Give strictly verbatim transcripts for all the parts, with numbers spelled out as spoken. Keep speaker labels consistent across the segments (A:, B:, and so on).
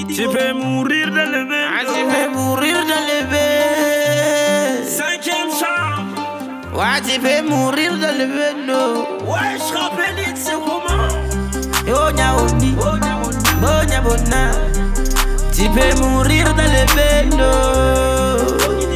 A: Tu peux mourir dans le vélo.
B: Ah, tu peux mourir dans le vélo.
A: Cinquième chambre.
B: Ouais, tu peux mourir dans le vélo.
A: Ouais, je rappelle, c'est comment?
B: Yo, nyaouni, bonya bona. Tu peux mourir dans le vélo.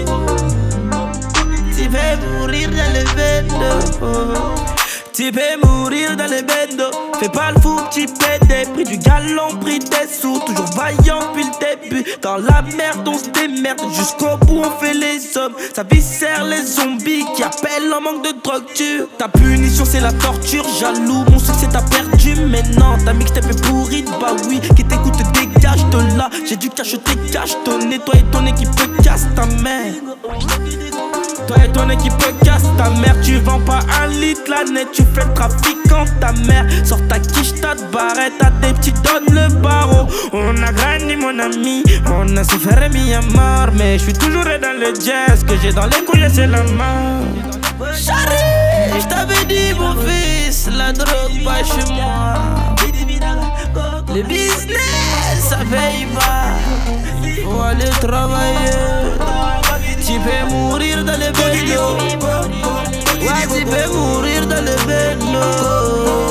B: Tu peux mourir dans le vélo. Tu peux mourir dans le bendo. Fais pas le fou, petit pédé. Pris du galon, pris des sous. Toujours vaillant depuis le début. Dans la merde, on se démerde. Jusqu'au bout, on fait les hommes. Ça viscère les zombies qui appellent en manque de drogue dure. Ta punition, c'est la torture. Jaloux, mon succès t'as perdu. Mais non, ta mixtape est pourrie. Bah oui, qui t'écoute, dégage de là. J'ai du cash, je dégage. Tonner, toi et ton équipe casse ta mère. Toi et ton équipe casse ta mère. Tu vends pas un litre la net, tu fais le trafiquant ta mère. Sors ta quiche, ta barrette, t'as des petits donnes le barreau. On a grandi mon ami, on a souffert et mis à mort. Mais je suis toujours dans le jazz, que j'ai dans les couilles c'est la mort. Charlie, je t'avais dit mon fils, la drogue pas chez moi. Le business ça paye pas, faut aller travailler. Tu peux mourir dans le vélo. Ouais, tu peux mourir dans le vélo.